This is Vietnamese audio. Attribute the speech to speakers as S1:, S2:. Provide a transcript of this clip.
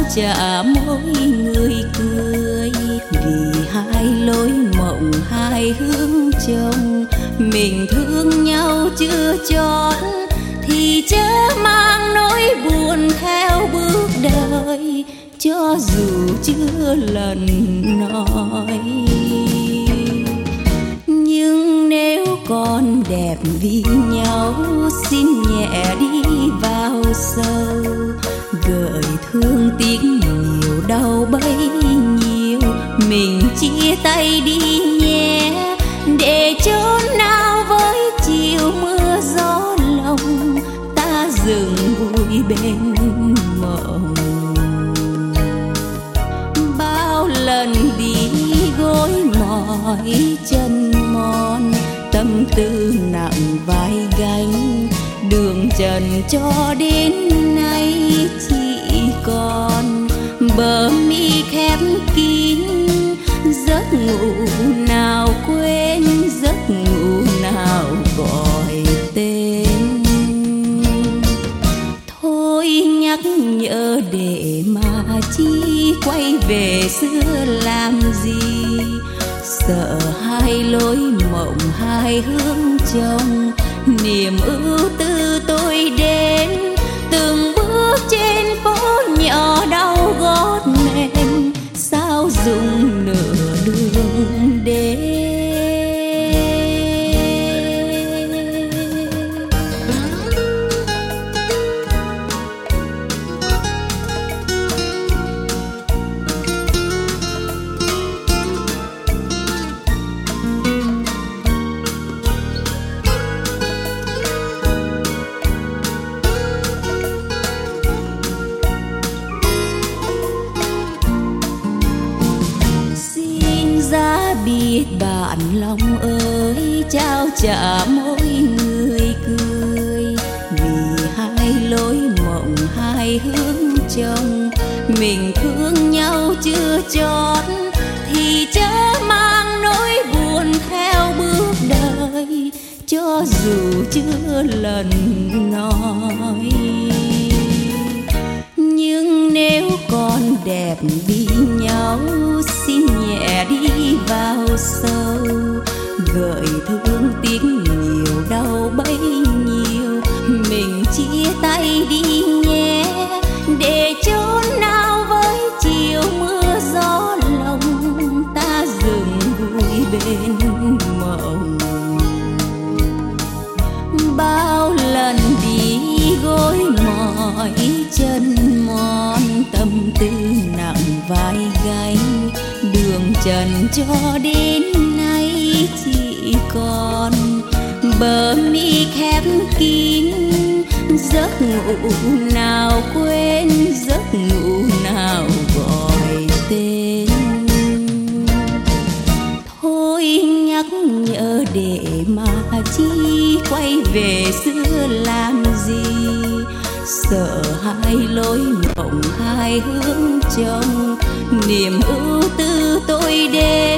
S1: trả mỗi người cười. Vì hai lối mộng hai hướng trông, mình thương nhau chưa chót thì chớ mang nỗi buồn theo bước đời, cho dù chưa lần nói. Nhưng nếu còn đẹp vì nhau, xin nhẹ đi vào sâu, gợi thương tiếc nhiều đau bấy nhiêu. Mình chia tay đi nhé, để chốn nào với chiều mưa gió lòng, ta dừng vui bên mộng. Bao lần đi gối mỏi chân mòn, tâm tư nặng vai gánh, đường trần cho đến nay chỉ còn bờ mi khép kín. Giấc ngủ nào quên, giấc ngủ nào gọi tên. Thôi nhắc nhở để mà chi, quay về xưa làm gì. Sợ hai lối mộng hai hướng trông, niềm ưu tư tôi đến từng bước trên phố nhỏ đau gót mềm. Sao dùng nửa đường đến. Biết bạn lòng ơi, trao trả mỗi người cười. Vì hai lối mộng hai hướng trông, mình thương nhau chưa chót thì chớ mang nỗi buồn theo bước đời, cho dù chưa lần nói. Nhưng nếu còn đẹp vì nhau, xin nhẹ đi vào sâu, gợi thương tiếc nhiều đau bấy nhiêu. Mình chia tay đi nhé, để chốn nào với chiều mưa gió lòng, ta dừng vui bên mộng. Bao lần đi gối mỏi chân mòn, tâm tư nặng vai gánh, đường trần cho đến nay chỉ còn bờ mi khép kín. Giấc ngủ nào quên, giấc ngủ nào gọi tên. Thôi nhắc nhở để mà chi, quay về xưa làm gì. Sợ hai lối mộng hai hướng trông, niềm ưu tư tôi đến